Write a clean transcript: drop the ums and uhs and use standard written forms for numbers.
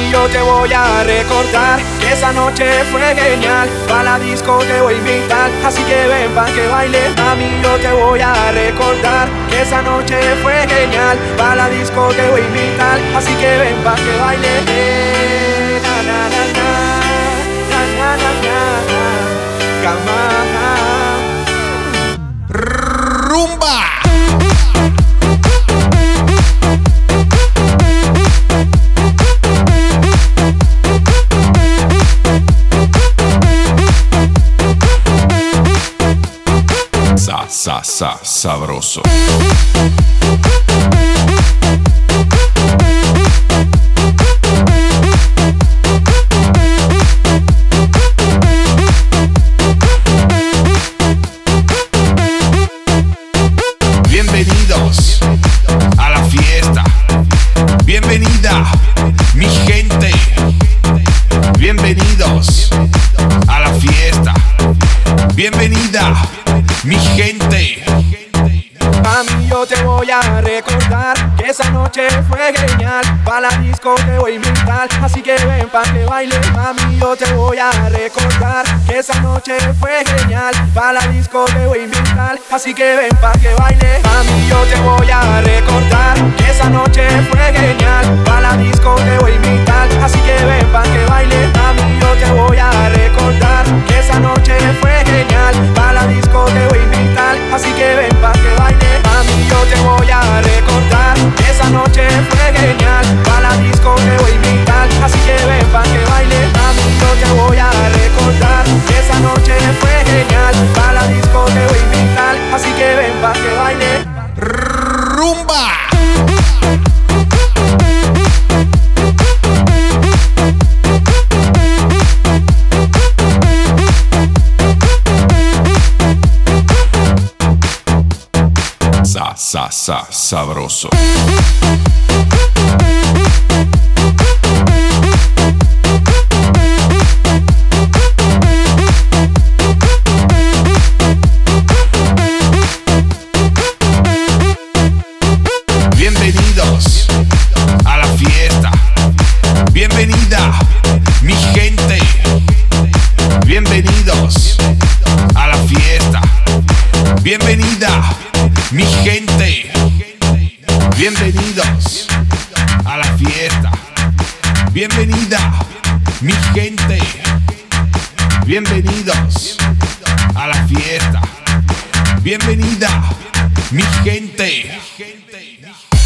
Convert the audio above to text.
Mami, yo te voy a recordar que esa noche fue genial. Pa' la disco te voy a invitar, así que ven pa' que baile. Mami, yo te voy a recordar que esa noche fue genial. Pa' la disco te voy a invitar, así que ven pa' que baile. Na, na, na, na, na, na, na, na. Cama. Rumba. Sabroso. Bienvenidos a la fiesta. Bienvenida, mi gente. Bienvenidos a la fiesta. Bienvenida, mi gente. Mami, yo te voy a recordar que esa noche fue genial. Pa' la disco te voy a invitar, así que ven pa' que baile. Mami, yo te voy a recordar que esa noche fue genial. Pa' la disco te voy a invitar, así que ven pa' que baile. Mami, yo te voy a recordar que esa noche fue genial. Pa' la disco te voy a invitar, así que ven pa' que baile. Mami, yo te voy a recordar que esa noche fue genial. Pa' la disco te voy a invitar, así que ven pa' que baile. Mami, yo te voy a recordar que esa noche fue genial. Pa' la disco te voy a invitar, así que ven pa' que baile. Mami, yo te voy a recordar que esa noche fue genial. Pa' la disco te voy a invitar, así que ven pa' que baile. Rumba. Sabroso. Bienvenidos a la fiesta. Bienvenida, mi gente. Bienvenidos a la fiesta. Bienvenida, mi gente. Bienvenidos a la fiesta. Bienvenida, mi gente. Bienvenidos a la fiesta. Bienvenida, mi gente.